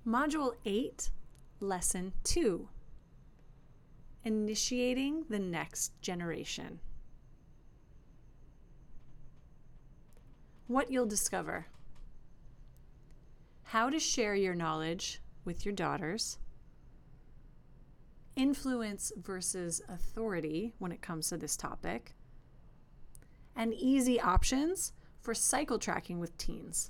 Module 8, Lesson 2, Initiating the Next Generation. What you'll discover: how to share your knowledge with your daughters, influence versus authority when it comes to this topic, and easy options for cycle tracking with teens.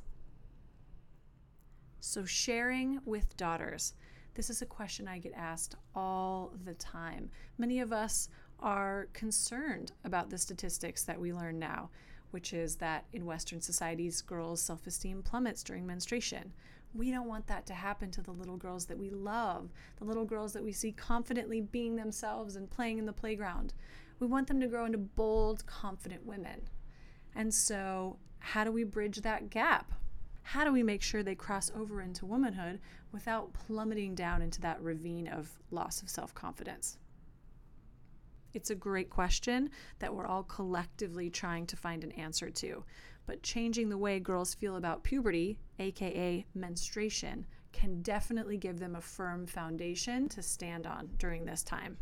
So sharing with daughters. This is a question I get asked all the time. Many of us are concerned about the statistics that we learn now, which is that in Western societies, girls' self-esteem plummets during menstruation. We don't want that to happen to the little girls that we love, the little girls that we see confidently being themselves and playing in the playground. We want them to grow into bold, confident women. And so, how do we bridge that gap? How do we make sure they cross over into womanhood without plummeting down into that ravine of loss of self-confidence? It's a great question that we're all collectively trying to find an answer to. But changing the way girls feel about puberty, aka menstruation, can definitely give them a firm foundation to stand on during this time.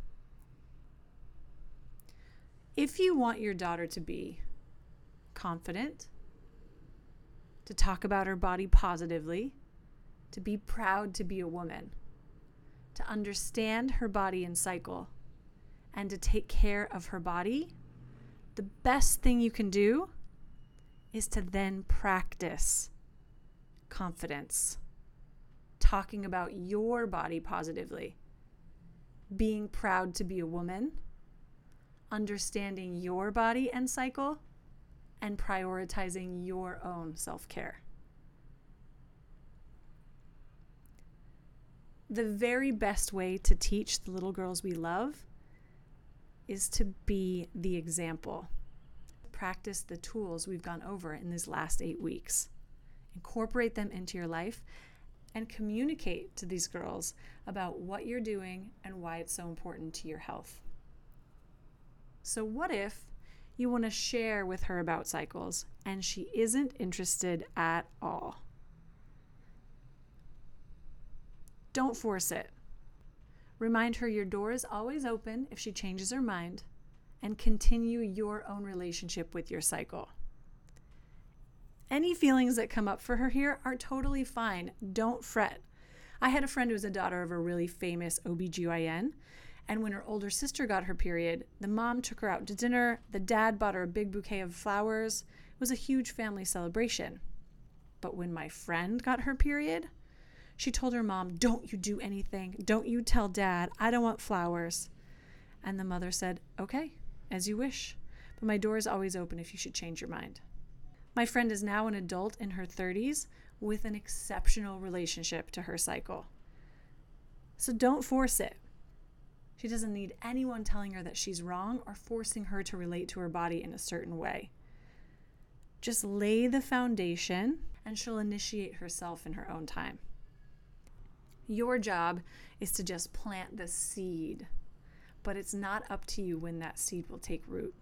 If you want your daughter to be confident, to talk about her body positively, to be proud to be a woman, to understand her body and cycle, and to take care of her body, the best thing you can do is to then practice confidence, talking about your body positively, being proud to be a woman, understanding your body and cycle, and prioritizing your own self-care. The very best way to teach the little girls we love is to be the example. Practice the tools we've gone over in these last 8 weeks. Incorporate them into your life and communicate to these girls about what you're doing and why it's so important to your health. So what if you want to share with her about cycles and she isn't interested at all? Don't force it. Remind her your door is always open if she changes her mind, and continue your own relationship with your cycle. Any feelings that come up for her here are totally fine. Don't fret. I had a friend who was a daughter of a really famous OBGYN, and when her older sister got her period, the mom took her out to dinner, the dad bought her a big bouquet of flowers. It was a huge family celebration. But when my friend got her period, she told her mom, "Don't you do anything. Don't you tell dad. I don't want flowers." And the mother said, "Okay, as you wish. But my door is always open if you should change your mind." My friend is now an adult in her 30s with an exceptional relationship to her cycle. So don't force it. She doesn't need anyone telling her that she's wrong or forcing her to relate to her body in a certain way. Just lay the foundation and she'll initiate herself in her own time. Your job is to just plant the seed, but it's not up to you when that seed will take root.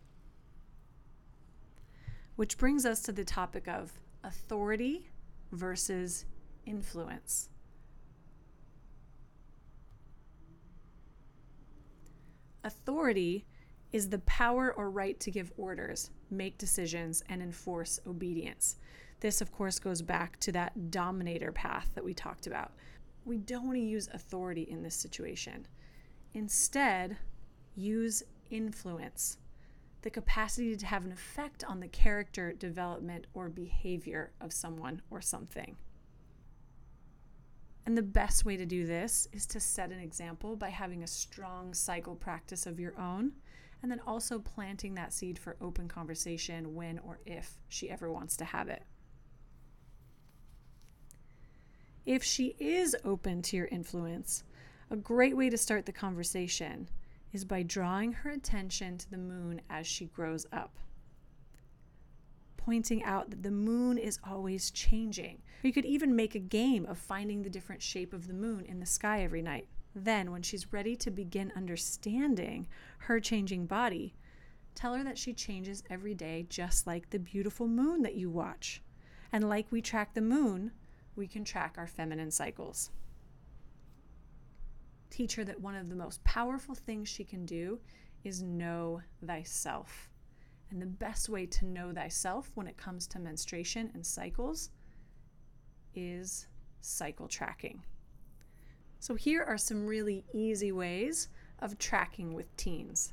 Which brings us to the topic of authority versus influence. Authority is the power or right to give orders, make decisions, and enforce obedience. This, of course, goes back to that dominator path that we talked about. We don't want to use authority in this situation. Instead, use influence, the capacity to have an effect on the character, development, or behavior of someone or something. And the best way to do this is to set an example by having a strong cycle practice of your own, and then also planting that seed for open conversation when or if she ever wants to have it. If she is open to your influence, a great way to start the conversation is by drawing her attention to the moon as she grows up. Pointing out that the moon is always changing. You could even make a game of finding the different shape of the moon in the sky every night. Then, when she's ready to begin understanding her changing body, tell her that she changes every day just like the beautiful moon that you watch. And like we track the moon, we can track our feminine cycles. Teach her that one of the most powerful things she can do is know thyself. And the best way to know thyself when it comes to menstruation and cycles is cycle tracking. So here are some really easy ways of tracking with teens.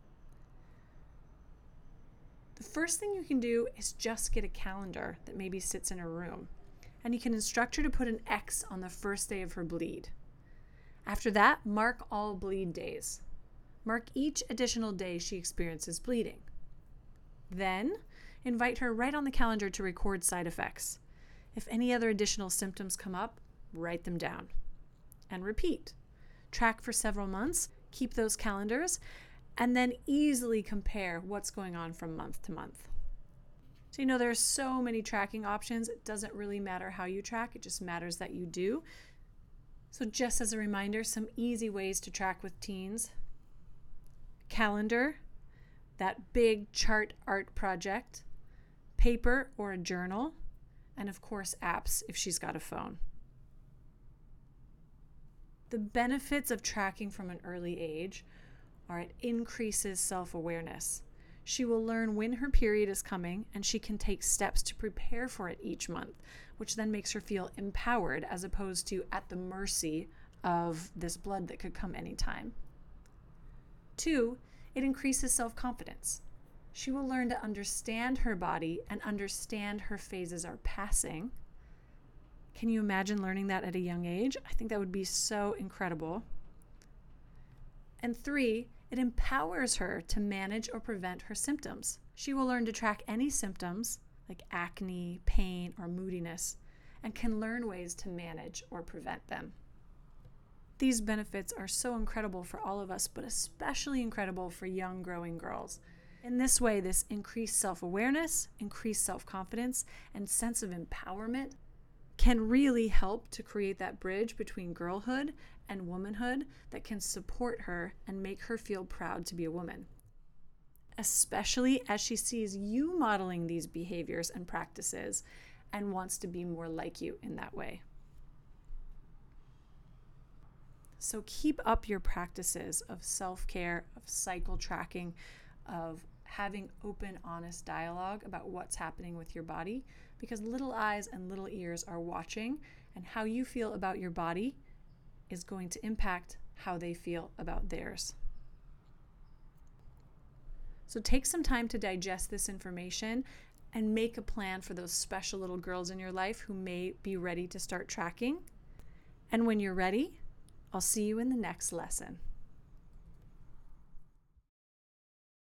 The first thing you can do is just get a calendar that maybe sits in her room, and you can instruct her to put an X on the first day of her bleed. After that, mark all bleed days. Mark each additional day she experiences bleeding. Then, invite her right on the calendar to record side effects. If any other additional symptoms come up, write them down. And repeat. Track for several months, keep those calendars, and then easily compare what's going on from month to month. So there are so many tracking options. It doesn't really matter how you track, it just matters that you do. So just as a reminder, some easy ways to track with teens. Calendar, that big chart art project, paper or a journal, and of course apps if she's got a phone. The benefits of tracking from an early age are it increases self-awareness. She will learn when her period is coming, and she can take steps to prepare for it each month, which then makes her feel empowered as opposed to at the mercy of this blood that could come anytime. 2, it increases self-confidence. She will learn to understand her body and understand her phases are passing. Can you imagine learning that at a young age? I think that would be so incredible. And 3, it empowers her to manage or prevent her symptoms. She will learn to track any symptoms like acne, pain, or moodiness, and can learn ways to manage or prevent them. These benefits are so incredible for all of us, but especially incredible for young growing girls. In this way, this increased self-awareness, increased self-confidence, and sense of empowerment can really help to create that bridge between girlhood and womanhood that can support her and make her feel proud to be a woman, especially as she sees you modeling these behaviors and practices and wants to be more like you in that way. So keep up your practices of self-care, of cycle tracking, of having open, honest dialogue about what's happening with your body, because little eyes and little ears are watching, and how you feel about your body is going to impact how they feel about theirs. So take some time to digest this information and make a plan for those special little girls in your life who may be ready to start tracking. And when you're ready, I'll see you in the next lesson.